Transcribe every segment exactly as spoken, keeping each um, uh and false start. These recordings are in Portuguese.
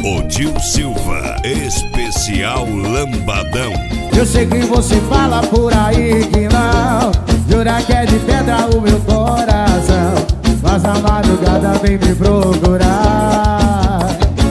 Odil Silva, especial Lambadão. Eu sei que você fala por aí que não, jura que é de pedra o meu coração, mas na madrugada vem me procurar.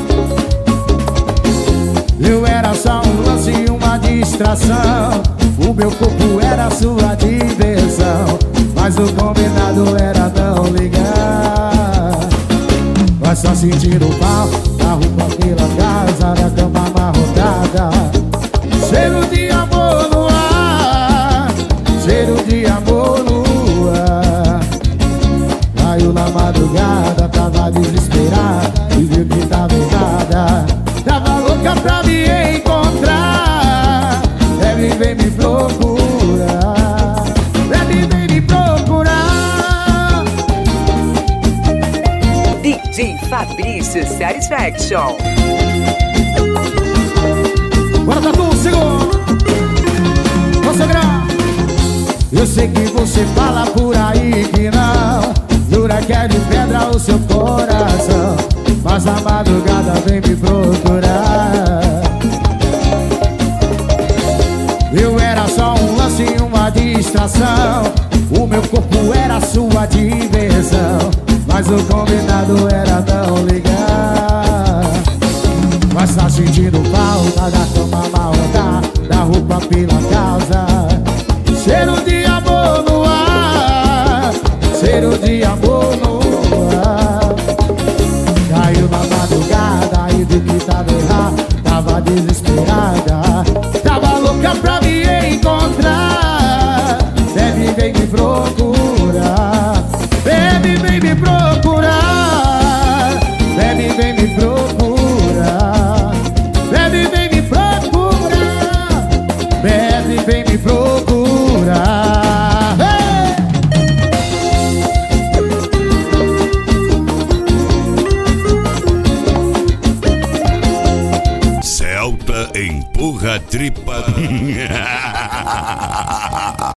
Eu era só um lance e uma distração, o meu corpo era sua diversão, mas o combinado era não ligar. Vai só sentindo o pau da roupa pela casa, da cama amarrotada, cheiro de amor no ar, cheiro de amor no ar. Caiu na madrugada, tava desesperada e viu que tava errada, tava louca pra me encontrar. Deve vem me procurar, deve vem me procurar. D J Fabrício Satisfaction. Bora, Tatu, segura. Você grava. Eu sei que você fala por aí que não, jura que é de pedra o seu coração, mas na madrugada vem me procurar. Eu era só um lance e uma distração, o meu corpo era sua diversão, mas o combinado era não ligar. Mas tá sentindo falta da cama amarrotada, da roupa pela casa, cheiro de amor no ar, cheiro de amor no ar. Caiu na madrugada e viu que tava errado, tava desesperada, tava louca pra me encontrar. Deve vem me procurar, deve vem me procurar, deve vem me procurar, deve vem me procurar, deve vem me procurar. Hey! Celta empurra a tripa.